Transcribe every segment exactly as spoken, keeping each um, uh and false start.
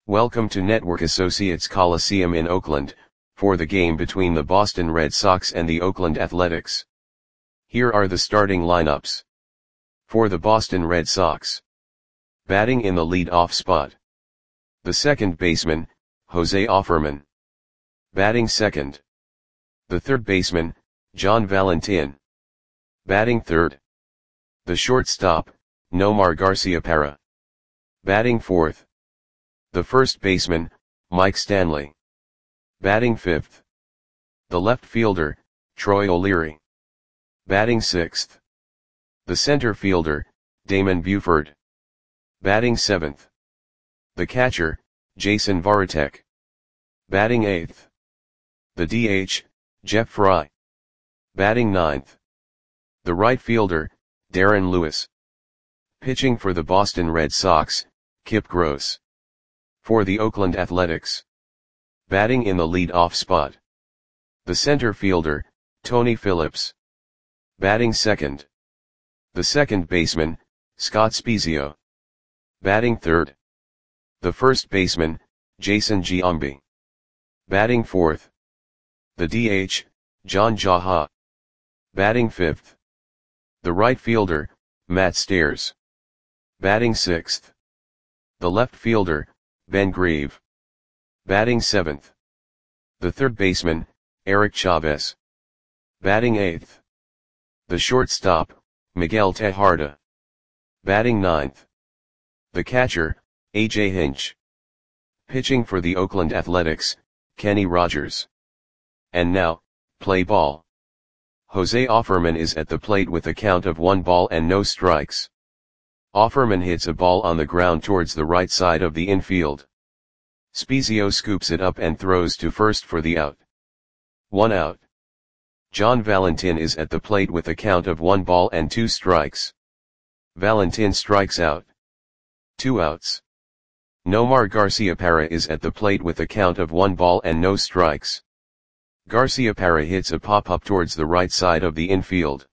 Welcome to Network Associates Coliseum in Oakland, for the game between the Boston Red Sox and the Oakland Athletics. Here are the starting lineups. For the Boston Red Sox. Batting in the lead-off spot. The second baseman, Jose Offerman. Batting second. The third baseman, John Valentin. Batting third. The shortstop, Nomar Garciaparra. Batting fourth. The first baseman, Mike Stanley. Batting fifth. The left fielder, Troy O'Leary. Batting sixth. The center fielder, Damon Buford. Batting seventh. The catcher, Jason Varitek. Batting eighth. The D H, Jeff Fry. Batting ninth. The right fielder, Darren Lewis. Pitching for the Boston Red Sox, Kip Gross. For the Oakland Athletics. Batting in the lead-off spot. The center fielder, Tony Phillips. Batting second. The second baseman, Scott Spiezio. Batting third. The first baseman, Jason Giambi. Batting fourth. The D H, John Jaha. Batting fifth. The right fielder, Matt Stairs. Batting sixth. The left fielder, Ben Grieve. Batting seventh. The third baseman, Eric Chavez. Batting eighth. The shortstop, Miguel Tejada. Batting ninth. The catcher, A J Hinch. Pitching for the Oakland Athletics, Kenny Rogers. And now, play ball. Jose Offerman is at the plate with a count of one ball and no strikes. Offerman hits a ball on the ground towards the right side of the infield. Spiezio scoops it up and throws to first for the out. One out. John Valentin is at the plate with a count of one ball and two strikes. Valentin strikes out. Two outs. Nomar Garciaparra is at the plate with a count of one ball and no strikes. Garciaparra hits a pop-up towards the right side of the infield.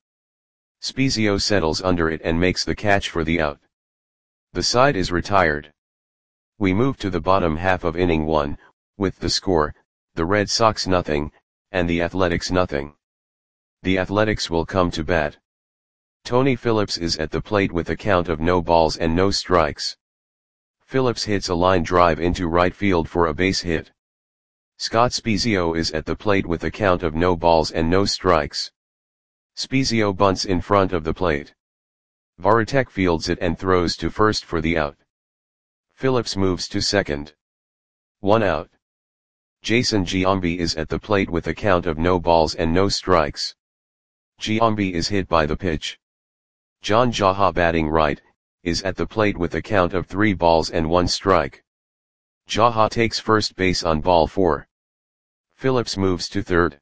Spiezio settles under it and makes the catch for the out. The side is retired. We move to the bottom half of inning one, with the score, the Red Sox nothing, and the Athletics nothing. The Athletics will come to bat. Tony Phillips is at the plate with a count of no balls and no strikes. Phillips hits a line drive into right field for a base hit. Scott Spiezio is at the plate with a count of no balls and no strikes. Spiezio bunts in front of the plate. Varitek fields it and throws to first for the out. Phillips moves to second. One out. Jason Giambi is at the plate with a count of no balls and no strikes. Giambi is hit by the pitch. John Jaha, batting right, is at the plate with a count of three balls and one strike. Jaha takes first base on ball four. Phillips moves to third.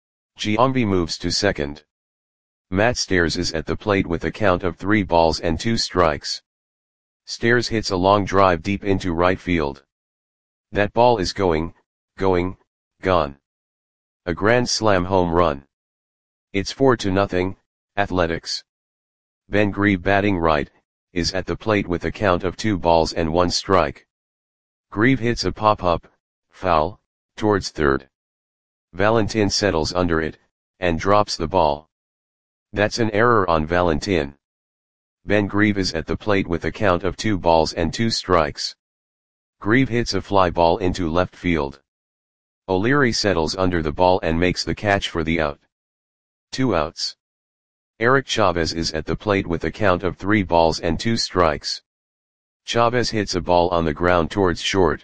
Giambi moves to second. Matt Stairs is at the plate with a count of three balls and two strikes. Stairs hits a long drive deep into right field. That ball is going, going, gone. A grand slam home run. It's four to nothing, Athletics. Ben Grieve, batting right, is at the plate with a count of two balls and one strike. Grieve hits a pop-up, foul, towards third. Valentin settles under it, and drops the ball. That's an error on Valentin. Ben Grieve is at the plate with a count of two balls and two strikes. Grieve hits a fly ball into left field. O'Leary settles under the ball and makes the catch for the out. Two outs. Eric Chavez is at the plate with a count of three balls and two strikes. Chavez hits a ball on the ground towards short.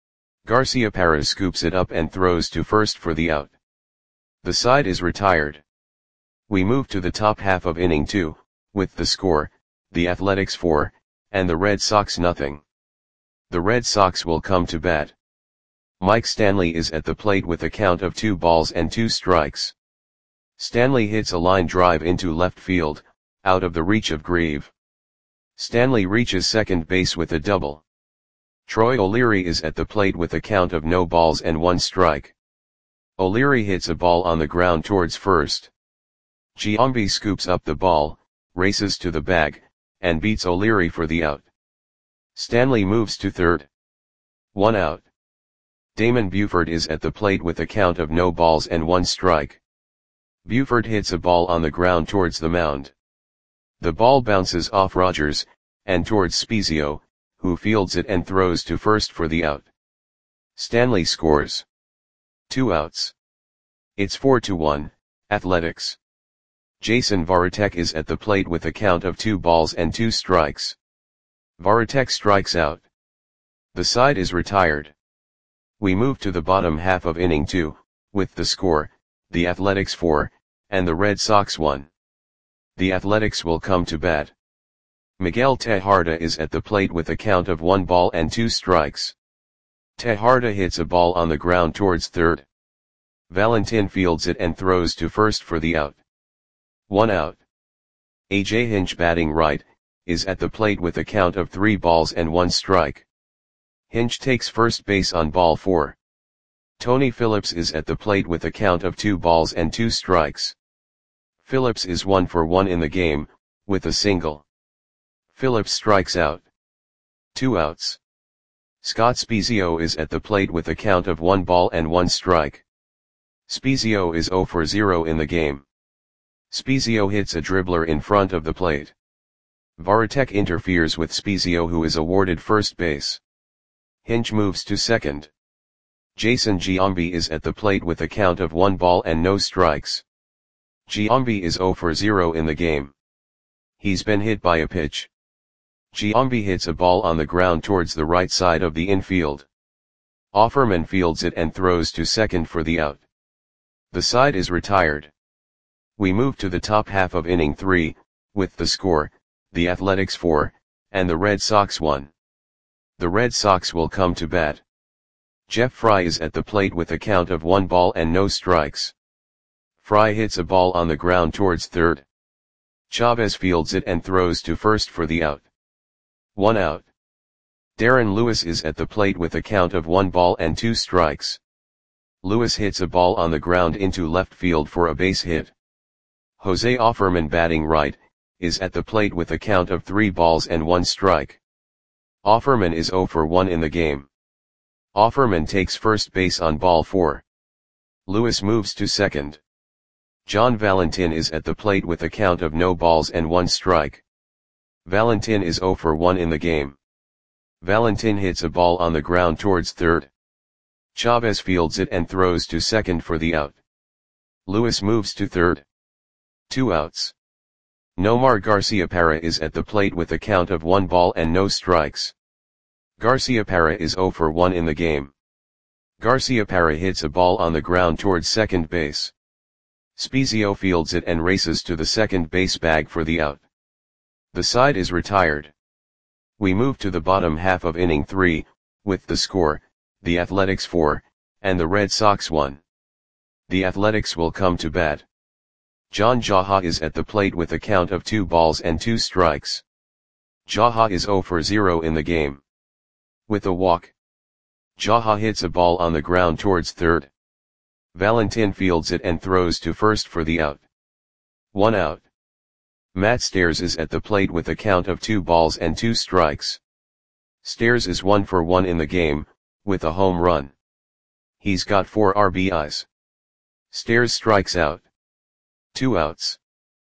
Garciaparra scoops it up and throws to first for the out. The side is retired. We move to the top half of inning two, with the score, the Athletics four, and the Red Sox nothing. The Red Sox will come to bat. Mike Stanley is at the plate with a count of two balls and two strikes. Stanley hits a line drive into left field, out of the reach of Grieve. Stanley reaches second base with a double. Troy O'Leary is at the plate with a count of no balls and one strike. O'Leary hits a ball on the ground towards first. Giambi scoops up the ball, races to the bag, and beats O'Leary for the out. Stanley moves to third. One out. Damon Buford is at the plate with a count of no balls and one strike. Buford hits a ball on the ground towards the mound. The ball bounces off Rogers, and towards Spezio, who fields it and throws to first for the out. Stanley scores. Two outs. It's four to one, Athletics. Jason Varitek is at the plate with a count of two balls and two strikes. Varitek strikes out. The side is retired. We move to the bottom half of inning two, with the score, the Athletics four, and the Red Sox one. The Athletics will come to bat. Miguel Tejada is at the plate with a count of one ball and two strikes. Tejada hits a ball on the ground towards third. Valentin fields it and throws to first for the out. One out. A J Hinch, batting right, is at the plate with a count of three balls and one strike. Hinch takes first base on ball four. Tony Phillips is at the plate with a count of two balls and two strikes. Phillips is one for one in the game, with a single. Phillips strikes out. Two outs. Scott Spezio is at the plate with a count of one ball and one strike. Spezio is zero for zero in the game. Spezio hits a dribbler in front of the plate. Varitek interferes with Spezio, who is awarded first base. Hinch moves to second. Jason Giambi is at the plate with a count of one ball and no strikes. Giambi is zero for zero in the game. He's been hit by a pitch. Giambi hits a ball on the ground towards the right side of the infield. Offerman fields it and throws to second for the out. The side is retired. We move to the top half of inning three, with the score, the Athletics four, and the Red Sox one. The Red Sox will come to bat. Jeff Fry is at the plate with a count of one ball and no strikes. Fry hits a ball on the ground towards third. Chavez fields it and throws to first for the out. One out. Darren Lewis is at the plate with a count of one ball and two strikes. Lewis hits a ball on the ground into left field for a base hit. Jose Offerman, batting right, is at the plate with a count of three balls and one strike. Offerman is zero for one in the game. Offerman takes first base on ball four. Lewis moves to second. John Valentin is at the plate with a count of no balls and one strike. Valentin is zero for one in the game. Valentin hits a ball on the ground towards third. Chavez fields it and throws to second for the out. Lewis moves to third. Two outs. Nomar Garciaparra is at the plate with a count of one ball and no strikes. Garciaparra is zero for one in the game. Garciaparra hits a ball on the ground towards second base. Spezio fields it and races to the second base bag for the out. The side is retired. We move to the bottom half of inning three, with the score, the Athletics four, and the Red Sox one. The Athletics will come to bat. John Jaha is at the plate with a count of two balls and two strikes. Jaha is zero for zero in the game. With a walk. Jaha hits a ball on the ground towards third. Valentin fields it and throws to first for the out. One out. Matt Stairs is at the plate with a count of two balls and two strikes. Stairs is one for one in the game, with a home run. He's got four R B Is. Stairs strikes out. Two outs.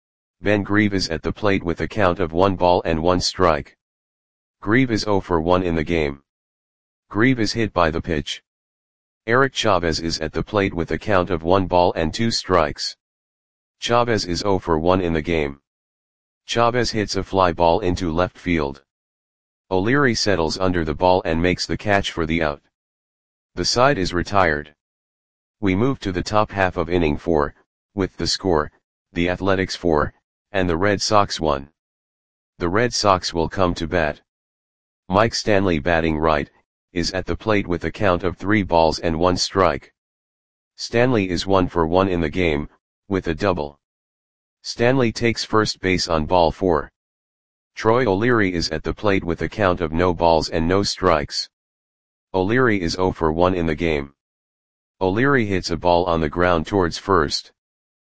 Ben Grieve is at the plate with a count of one ball and one strike. Grieve is zero for one in the game. Grieve is hit by the pitch. Eric Chavez is at the plate with a count of one ball and two strikes. Chavez is zero for one in the game. Chavez hits a fly ball into left field. O'Leary settles under the ball and makes the catch for the out. The side is retired. We move to the top half of inning four, with the score, the Athletics four, and the Red Sox one. The Red Sox will come to bat. Mike Stanley, batting right, is at the plate with a count of three balls and one strike. Stanley is one for one in the game, with a double. Stanley takes first base on ball four. Troy O'Leary is at the plate with a count of no balls and no strikes. O'Leary is zero for one in the game. O'Leary hits a ball on the ground towards first.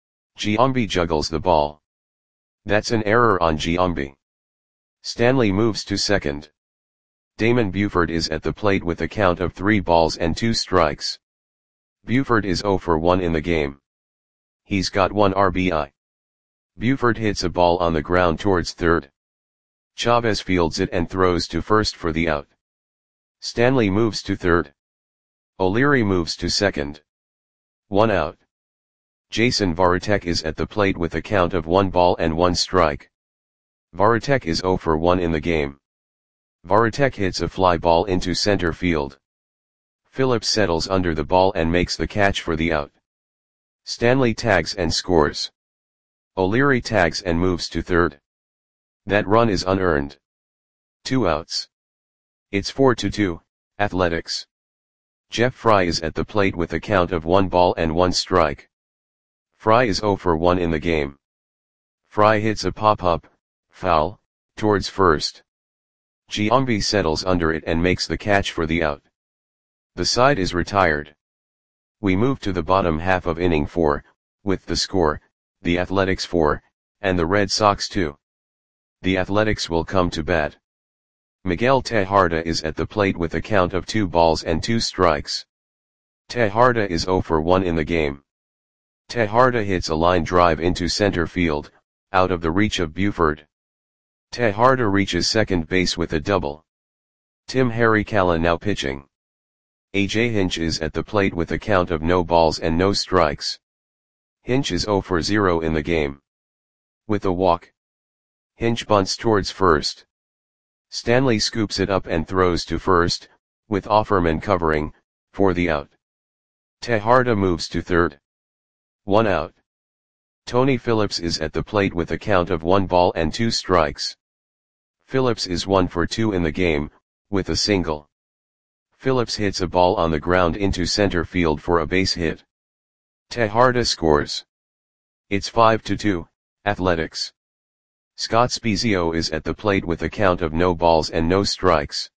Giambi juggles the ball. That's an error on Giambi. Stanley moves to second. Damon Buford is at the plate with a count of three balls and two strikes. Buford is zero for one in the game. He's got one R B I. Buford hits a ball on the ground towards third. Chavez fields it and throws to first for the out. Stanley moves to third. O'Leary moves to second. One out. Jason Varitek is at the plate with a count of one ball and one strike. Varitek is zero for one in the game. Varitek hits a fly ball into center field. Phillips settles under the ball and makes the catch for the out. Stanley tags and scores. O'Leary tags and moves to third. That run is unearned. Two outs. It's four to two, Athletics. Jeff Fry is at the plate with a count of one ball and one strike. Fry is zero for one in the game. Fry hits a pop-up, foul, towards first. Giambi settles under it and makes the catch for the out. The side is retired. We move to the bottom half of inning four, with the score, the Athletics four, and the Red Sox two. The Athletics will come to bat. Miguel Tejada is at the plate with a count of two balls and two strikes. Tejada is zero for one in the game. Tejada hits a line drive into center field, out of the reach of Buford. Tejada reaches second base with a double. Tim Harikala now pitching. A J Hinch is at the plate with a count of no balls and no strikes. Hinch is zero for zero in the game. With a walk. Hinch bunts towards first. Stanley scoops it up and throws to first, with Offerman covering, for the out. Tejada moves to third. One out. Tony Phillips is at the plate with a count of one ball and two strikes. Phillips is one for two in the game, with a single. Phillips hits a ball on the ground into center field for a base hit. Tejada scores. It's five to two, Athletics. Scott Spiezio is at the plate with a count of no balls and no strikes.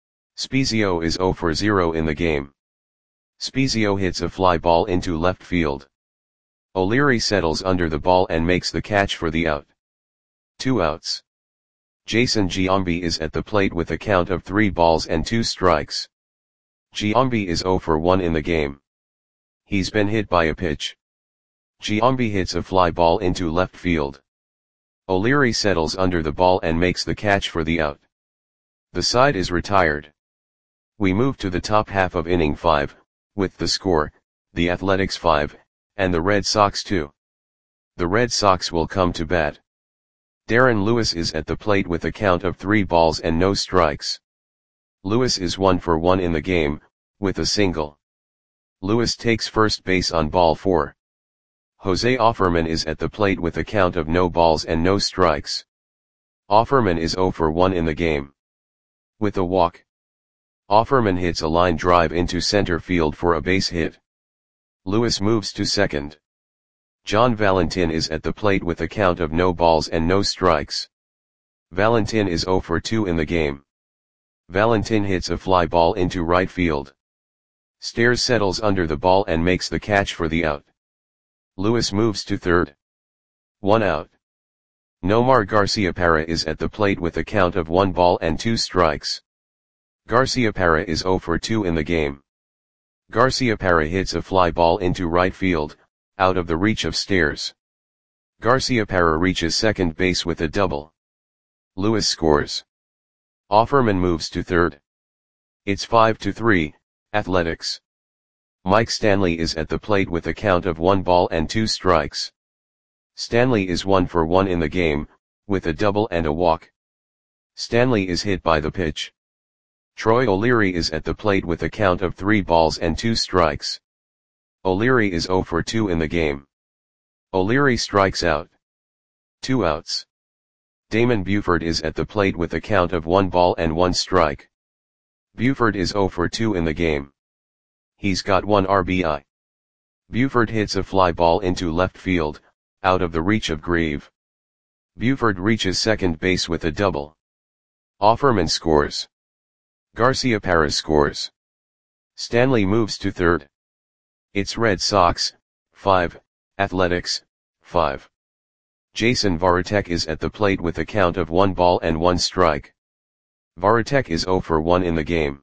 Spiezio is zero for zero in the game. Spiezio hits a fly ball into left field. O'Leary settles under the ball and makes the catch for the out. Two outs. Jason Giambi is at the plate with a count of three balls and two strikes. Giambi is zero for one in the game. He's been hit by a pitch. Giambi hits a fly ball into left field. O'Leary settles under the ball and makes the catch for the out. The side is retired. We move to the top half of inning five, with the score, the Athletics five, and the Red Sox two. The Red Sox will come to bat. Darren Lewis is at the plate with a count of three balls and no strikes. Lewis is one for one in the game, with a single. Lewis takes first base on ball four. Jose Offerman is at the plate with a count of no balls and no strikes. Offerman is zero for one in the game. With a walk. Offerman hits a line drive into center field for a base hit. Lewis moves to second. John Valentin is at the plate with a count of no balls and no strikes. Valentin is zero for two in the game. Valentin hits a fly ball into right field. Stairs settles under the ball and makes the catch for the out. Lewis moves to third. One out. Nomar Garciaparra is at the plate with a count of one ball and two strikes. Garciaparra is zero for two in the game. Garciaparra hits a fly ball into right field, out of the reach of Stairs. Garciaparra reaches second base with a double. Lewis scores. Offerman moves to third. It's five to three, Athletics. Mike Stanley is at the plate with a count of one ball and two strikes. Stanley is one for one in the game, with a double and a walk. Stanley is hit by the pitch. Troy O'Leary is at the plate with a count of three balls and two strikes. O'Leary is zero for two in the game. O'Leary strikes out. Two outs. Damon Buford is at the plate with a count of one ball and one strike. Buford is zero for two in the game. He's got one R B I. Buford hits a fly ball into left field, out of the reach of Grieve. Buford reaches second base with a double. Offerman scores. Garciaparra scores. Stanley moves to third. It's Red Sox, five, Athletics, five. Jason Varitek is at the plate with a count of one ball and one strike. Varitek is zero for one in the game.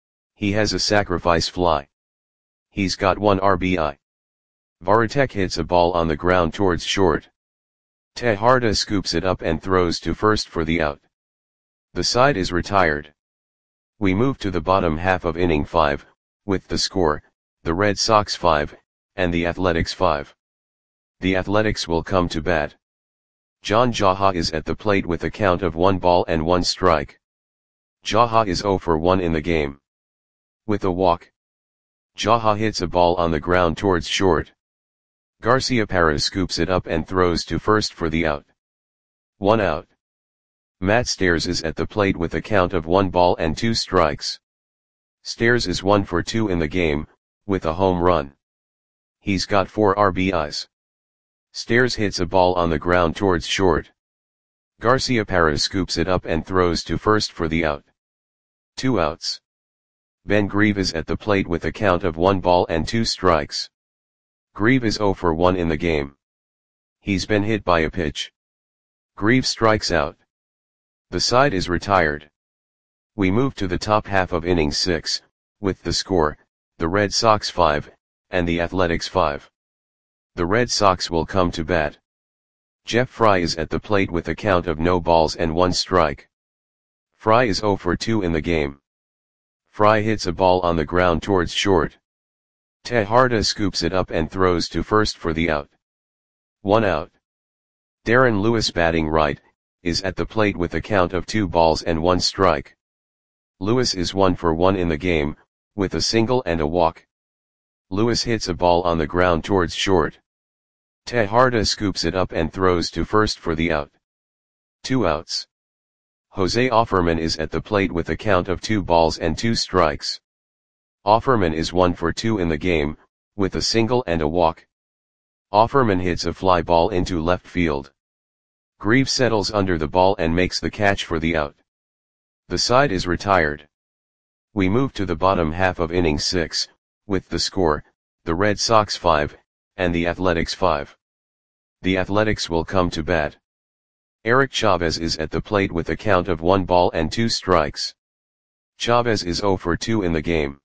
He has a sacrifice fly. He's got one R B I. Varitek hits a ball on the ground towards short. Tejada scoops it up and throws to first for the out. The side is retired. We move to the bottom half of inning five, with the score, the Red Sox five, and the Athletics five. The Athletics will come to bat. John Jaha is at the plate with a count of one ball and one strike. Jaha is zero for one in the game. With a walk, Jaha hits a ball on the ground towards short. Garciaparra scoops it up and throws to first for the out. One out. Matt Stairs is at the plate with a count of one ball and two strikes. Stairs is one for two in the game, with a home run. He's got four R B Is. Stairs hits a ball on the ground towards short. Garciaparra scoops it up and throws to first for the out. Two outs. Ben Grieve is at the plate with a count of one ball and two strikes. Grieve is zero for one in the game. He's been hit by a pitch. Grieve strikes out. The side is retired. We move to the top half of inning six, with the score, the Red Sox five, and the Athletics five. The Red Sox will come to bat. Jeff Fry is at the plate with a count of no balls and one strike. Fry is zero for two in the game. Fry hits a ball on the ground towards short. Tejada scoops it up and throws to first for the out. One out. Darren Lewis, batting right, is at the plate with a count of two balls and one strike. Lewis is one for one in the game, with a single and a walk. Lewis hits a ball on the ground towards short. Tejada scoops it up and throws to first for the out. Two outs. Jose Offerman is at the plate with a count of two balls and two strikes. Offerman is one for two in the game, with a single and a walk. Offerman hits a fly ball into left field. Grieve settles under the ball and makes the catch for the out. The side is retired. We move to the bottom half of inning six, with the score, the Red Sox five, and the Athletics five. The Athletics will come to bat. Eric Chavez is at the plate with a count of one ball and two strikes. Chavez is zero for two in the game.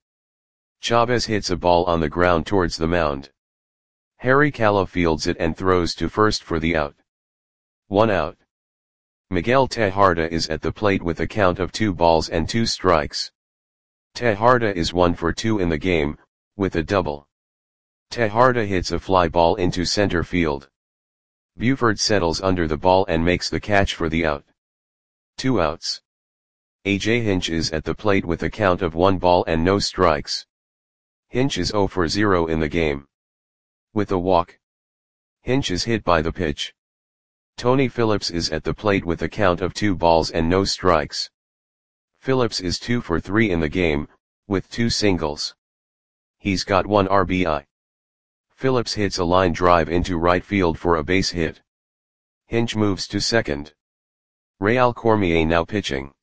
Chavez hits a ball on the ground towards the mound. Harry Calla fields it and throws to first for the out. One out. Miguel Tejada is at the plate with a count of two balls and two strikes. Tejada is one for two in the game, with a double. Tejada hits a fly ball into center field. Buford settles under the ball and makes the catch for the out. Two outs. A J Hinch is at the plate with a count of one ball and no strikes. Hinch is zero for zero in the game. With a walk. Hinch is hit by the pitch. Tony Phillips is at the plate with a count of two balls and no strikes. Phillips is two for three in the game, with two singles. He's got one R B I. Phillips hits a line drive into right field for a base hit. Hinch moves to second. Real Cormier now pitching.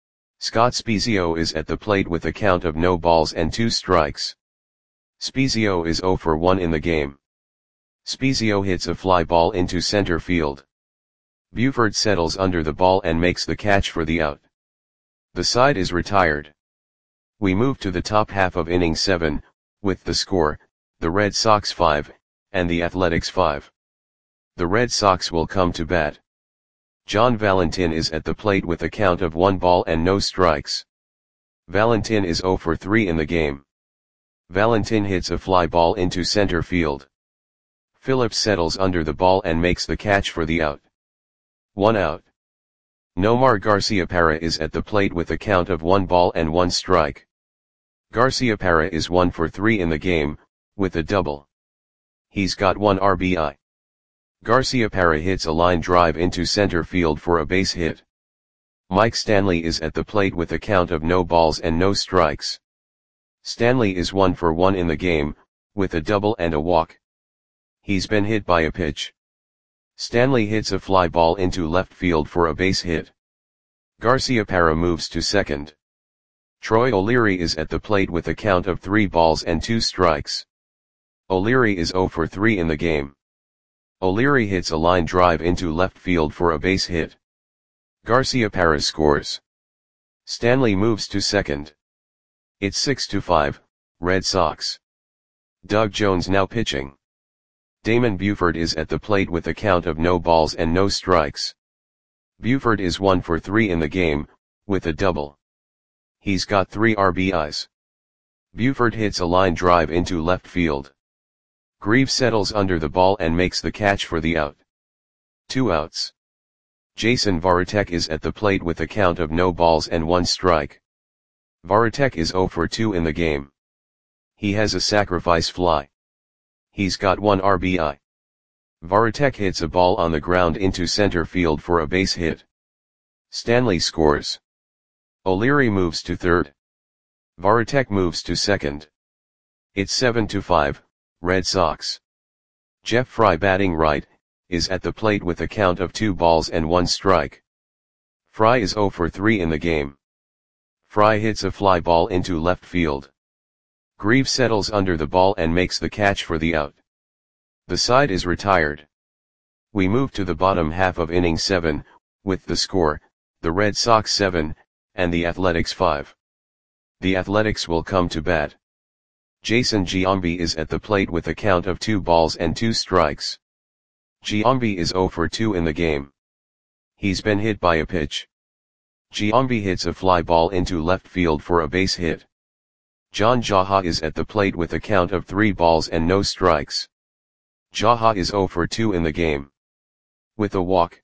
Scott Spiezio is at the plate with a count of no balls and two strikes. Spiezio is zero for one in the game. Spiezio hits a fly ball into center field. Buford settles under the ball and makes the catch for the out. The side is retired. We move to the top half of inning seven, with the score, the Red Sox five, and the Athletics five. The Red Sox will come to bat. John Valentin is at the plate with a count of one ball and no strikes. Valentin is zero for three in the game. Valentin hits a fly ball into center field. Phillips settles under the ball and makes the catch for the out. One out. Nomar Garciaparra is at the plate with a count of one ball and one strike. Garciaparra is one for three in the game, with a double. He's got one R B I. Garciaparra hits a line drive into center field for a base hit. Mike Stanley is at the plate with a count of no balls and no strikes. Stanley is one for one in the game, with a double and a walk. He's been hit by a pitch. Stanley hits a fly ball into left field for a base hit. Garciaparra moves to second. Troy O'Leary is at the plate with a count of three balls and two strikes. O'Leary is zero for three in the game. O'Leary hits a line drive into left field for a base hit. Garciaparra scores. Stanley moves to second. It's six to five, Red Sox. Doug Jones now pitching. Damon Buford is at the plate with a count of no balls and no strikes. Buford is one for three in the game, with a double. He's got three R B Is. Buford hits a line drive into left field. Greaves settles under the ball and makes the catch for the out. Two outs. Jason Varitek is at the plate with a count of no balls and one strike. Varitek is zero for two in the game. He has a sacrifice fly. He's got one R B I. Varitek hits a ball on the ground into center field for a base hit. Stanley scores. O'Leary moves to third. Varitek moves to second. It's seven to five, Red Sox. Jeff Fry batting right, is at the plate with a count of two balls and one strike. Fry is zero for three in the game. Fry hits a fly ball into left field. Greaves settles under the ball and makes the catch for the out. The side is retired. We move to the bottom half of inning seven, with the score, the Red Sox seven, and the Athletics five. The Athletics will come to bat. Jason Giambi is at the plate with a count of two balls and two strikes. Giambi is zero for two in the game. He's been hit by a pitch. Giambi hits a fly ball into left field for a base hit. John Jaha is at the plate with a count of three balls and no strikes. Jaha is zero for two in the game. With a walk.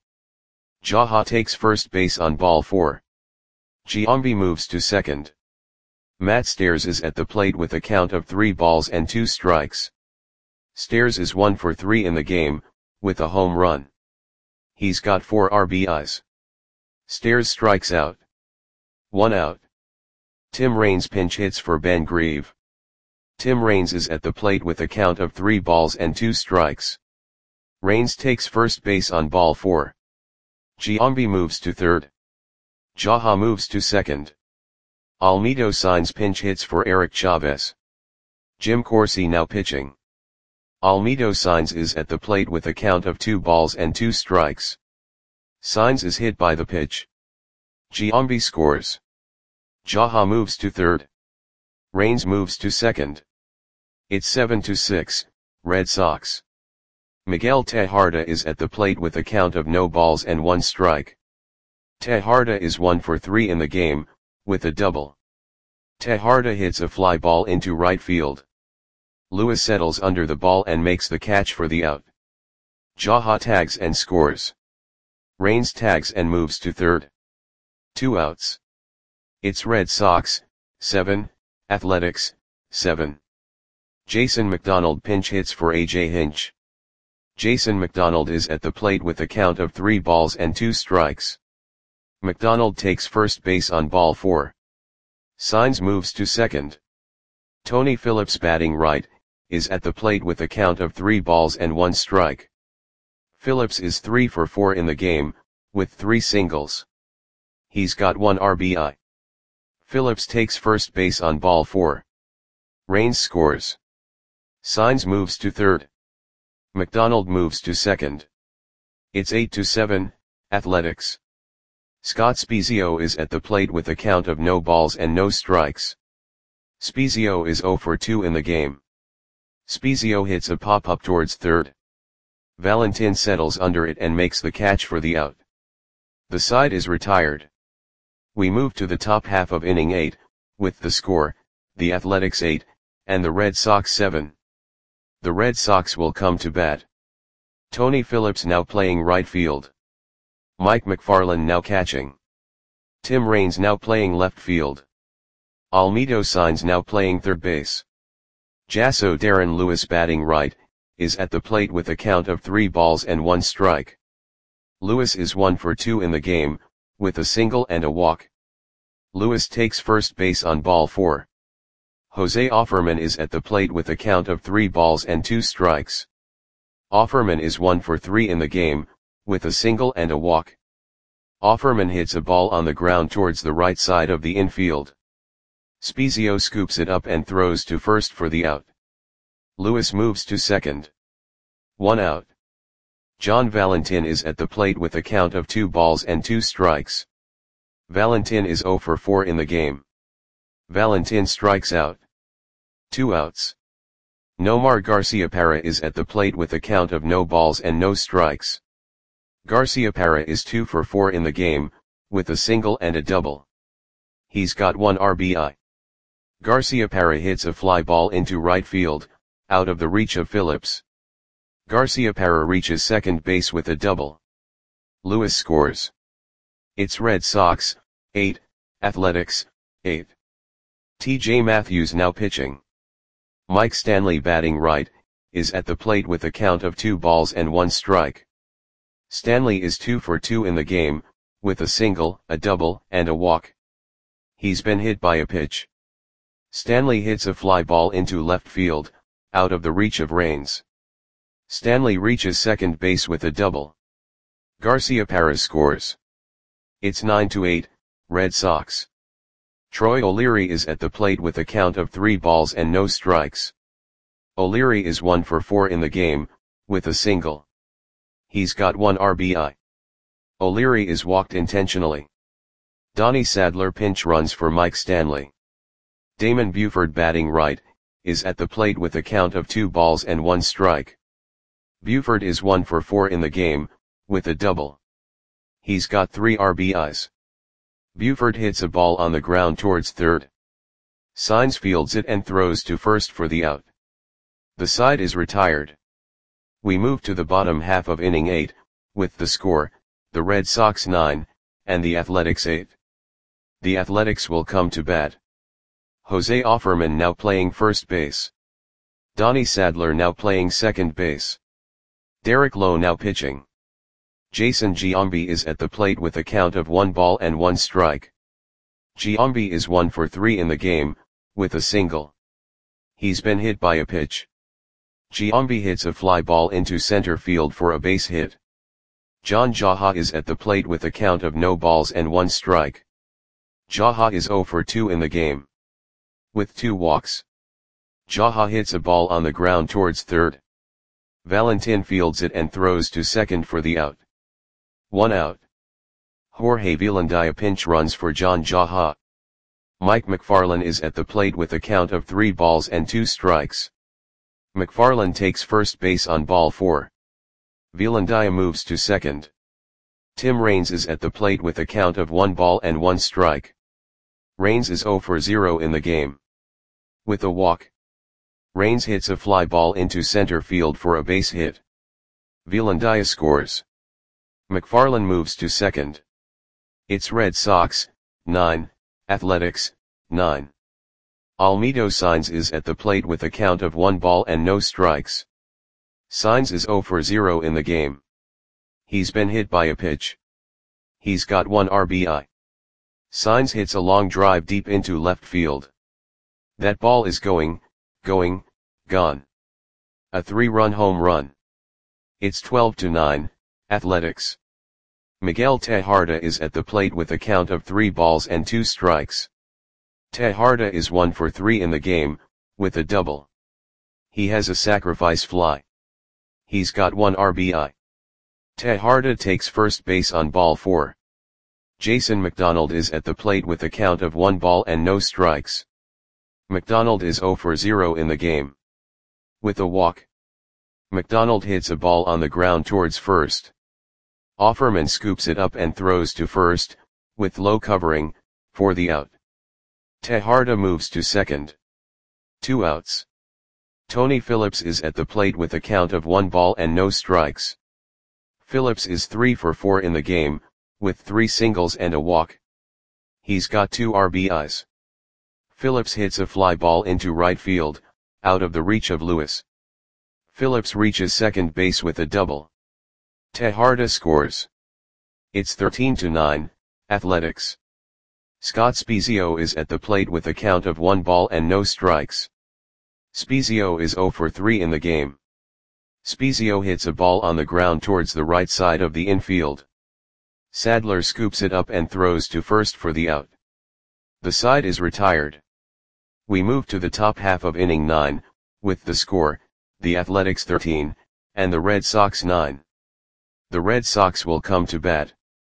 Jaha takes first base on ball four. Giambi moves to second. Matt Stairs is at the plate with a count of three balls and two strikes. Stairs is one for three in the game, with a home run. He's got four R B Is. Stairs strikes out. One out. Tim Raines pinch hits for Ben Grieve. Tim Raines is at the plate with a count of three balls and two strikes. Raines takes first base on ball four. Giambi moves to third. Jaha moves to second. Almedo signs pinch hits for Eric Chavez. Jim Corsi now pitching. Almedo signs is at the plate with a count of two balls and two strikes. Signs is hit by the pitch. Giambi scores. Jaha moves to third. Raines moves to second. It's seven to six, Red Sox. Miguel Tejada is at the plate with a count of no balls and one strike. Tejada is one for three in the game, with a double. Tejada hits a fly ball into right field. Lewis settles under the ball and makes the catch for the out. Jaha tags and scores. Raines tags and moves to third. Two outs. It's Red Sox, seven, Athletics, seven. Jason McDonald pinch hits for A J Hinch. Jason McDonald is at the plate with a count of three balls and two strikes. McDonald takes first base on ball four. Signs moves to second. Tony Phillips batting right, is at the plate with a count of three balls and one strike. Phillips is three for four in the game, with three singles. He's got one R B I. Phillips takes first base on ball four. Raines scores. Signs moves to third. McDonald moves to second. It's eight to seven, Athletics. Scott Spiezio is at the plate with a count of no balls and no strikes. Spiezio is zero for two in the game. Spiezio hits a pop-up towards third. Valentin settles under it and makes the catch for the out. The side is retired. We move to the top half of inning eight, with the score, the Athletics eight, and the Red Sox seven. The Red Sox will come to bat. Tony Phillips now playing right field. Mike McFarland now catching. Tim Raines now playing left field. Almedo signs now playing third base. Jasso Darren Lewis batting right, is at the plate with a count of three balls and one strike. Lewis is one for two in the game, with a single and a walk. Lewis takes first base on ball four. Jose Offerman is at the plate with a count of three balls and two strikes. Offerman is one for three in the game, with a single and a walk. Offerman hits a ball on the ground towards the right side of the infield. Spiezio scoops it up and throws to first for the out. Lewis moves to second. One out. John Valentin is at the plate with a count of two balls and two strikes. Valentin is zero for four in the game. Valentin strikes out. Two outs. Nomar Garciaparra is at the plate with a count of no balls and no strikes. Garciaparra is two for four in the game, with a single and a double. He's got one R B I. Garciaparra hits a fly ball into right field, out of the reach of Phillips. Garciaparra reaches second base with a double. Lewis scores. It's Red Sox, eight, Athletics, eight. T J Matthews now pitching. Mike Stanley batting right, is at the plate with a count of two balls and one strike. Stanley is two for two in the game, with a single, a double, and a walk. He's been hit by a pitch. Stanley hits a fly ball into left field, out of the reach of Raines. Stanley reaches second base with a double. Garciaparra scores. It's nine to eight, Red Sox. Troy O'Leary is at the plate with a count of three balls and no strikes. O'Leary is one for four in the game, with a single. He's got one R B I. O'Leary is walked intentionally. Donnie Sadler pinch runs for Mike Stanley. Damon Buford batting right, is at the plate with a count of two balls and one strike. Buford is one for four in the game, with a double. He's got three R B Is. Buford hits a ball on the ground towards third. Saenz fields it and throws to first for the out. The side is retired. We move to the bottom half of inning eight, with the score, the Red Sox nine, and the Athletics eight. The Athletics will come to bat. Jose Offerman now playing first base. Donnie Sadler now playing second base. Derek Lowe now pitching. Jason Giambi is at the plate with a count of one ball and one strike. Giambi is one for three in the game, with a single. He's been hit by a pitch. Giambi hits a fly ball into center field for a base hit. John Jaha is at the plate with a count of no balls and one strike. Jaha is zero for two in the game, with two walks. Jaha hits a ball on the ground towards third. Valentin fields it and throws to second for the out. One out. Jorge Velandia pinch runs for John Jaha. Mike McFarland is at the plate with a count of three balls and two strikes. McFarland takes first base on ball four. Velandia moves to second. Tim Raines is at the plate with a count of one ball and one strike. Raines is zero for zero in the game, with a walk. Raines hits a fly ball into center field for a base hit. Velandia scores. McFarland moves to second. It's Red Sox, nine, Athletics, nine. Almedo Saenz is at the plate with a count of one ball and no strikes. Saenz is zero for zero in the game. He's been hit by a pitch. He's got one R B I. Saenz hits a long drive deep into left field. That ball is going, going, gone. A three-run home run. It's twelve to nine, Athletics. Miguel Tejada is at the plate with a count of three balls and two strikes. Tejada is one for three in the game, with a double. He has a sacrifice fly. He's got one R B I. Tejada takes first base on ball four. Jason McDonald is at the plate with a count of one ball and no strikes. McDonald is zero for zero in the game, with a walk. McDonald hits a ball on the ground towards first. Offerman scoops it up and throws to first, with Lowe covering, for the out. Tejada moves to second. Two outs. Tony Phillips is at the plate with a count of one ball and no strikes. Phillips is three for four in the game, with three singles and a walk. He's got two R B Is. Phillips hits a fly ball into right field, out of the reach of Lewis. Phillips reaches second base with a double. Tejada scores. It's thirteen to nine, Athletics. Scott Spiezio is at the plate with a count of one ball and no strikes. Spiezio is zero for three in the game. Spiezio hits a ball on the ground towards the right side of the infield. Sadler scoops it up and throws to first for the out. The side is retired. We move to the top half of inning nine, with the score, the Athletics thirteen, and the Red Sox nine. The Red Sox will come to bat.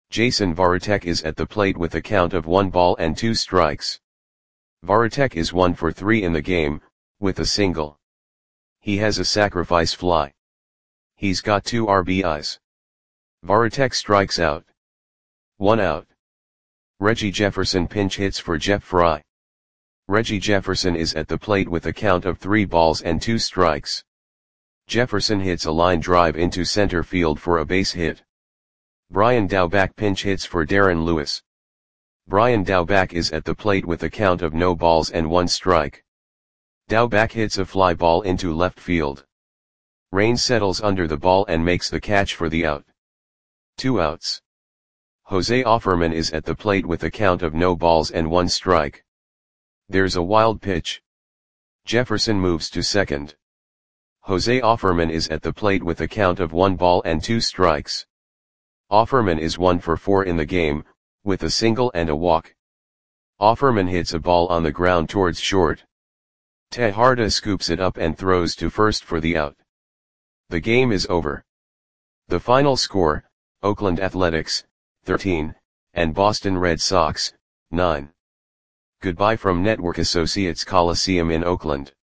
Jason Varitek is at the plate with a count of one ball and two strikes. Varitek is one for three in the game, with a single. He has a sacrifice fly. He's got two R B Is. Varitek strikes out. One out. Reggie Jefferson pinch hits for Jeff Fry. Reggie Jefferson is at the plate with a count of three balls and two strikes. Jefferson hits a line drive into center field for a base hit. Brian Daubach pinch hits for Darren Lewis. Brian Daubach is at the plate with a count of no balls and one strike. Daubach hits a fly ball into left field. Rain settles under the ball and makes the catch for the out. Two outs. Jose Offerman is at the plate with a count of no balls and one strike. There's a wild pitch. Jefferson moves to second. Jose Offerman is at the plate with a count of one ball and two strikes. Offerman is one for four in the game, with a single and a walk. Offerman hits a ball on the ground towards short. Tejada scoops it up and throws to first for the out. The game is over. The final score, Oakland Athletics, thirteen, and Boston Red Sox, nine. Goodbye from Network Associates Coliseum in Oakland.